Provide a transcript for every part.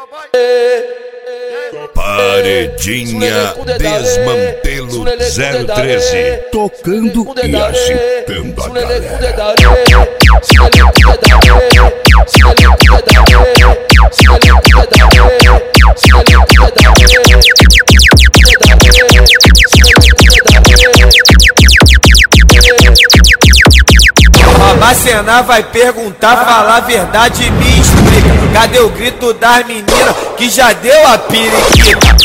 Paredinha Desmantelo 013, tocando e agitando a galera. Macena vai perguntar, falar a verdade e me explica. Cadê o grito das meninas que já deu a periquita?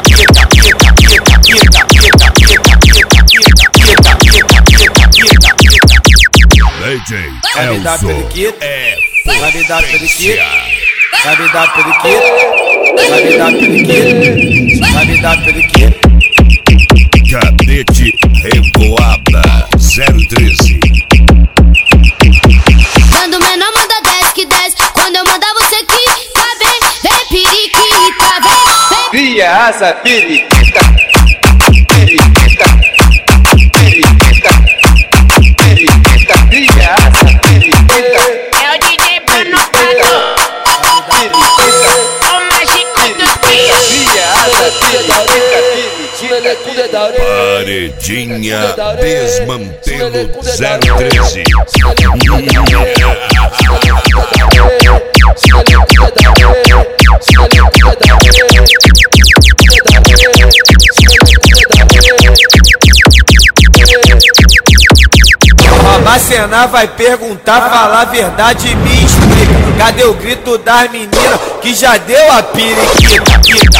Vai me dar periquita? Vai me dar periquita? Vai me dar periquita? Vai me dar periquita? Vai me dar periquita? Cadete Revoada 013. Quando o menor manda 10 que 10, quando eu mandar você aqui, tá bem, vem periquita, vem. Cria asa periquita, periquita, periquita, periquita, cria asa periquita. É o DJ Panotado, o mágico dos pias. Cria asa periquita, Paredinha Desmantelo 013. Macena vai perguntar, falar a verdade e me explica. Cadê o grito das meninas que já deu a periquita?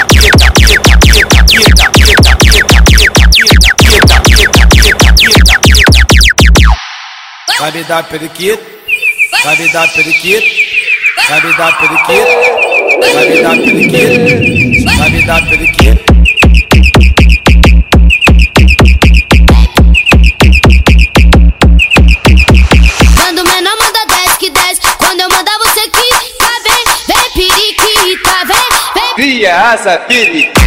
Vai me dar periquita? Vai me dar periquita? Vai me dar periquita? Vai me dar periquita? Vai me dar periquita? Quando o menor manda 10 que 10, quando eu mandar você aqui, tá bem, vem periquita, vem. Cria asa periquita.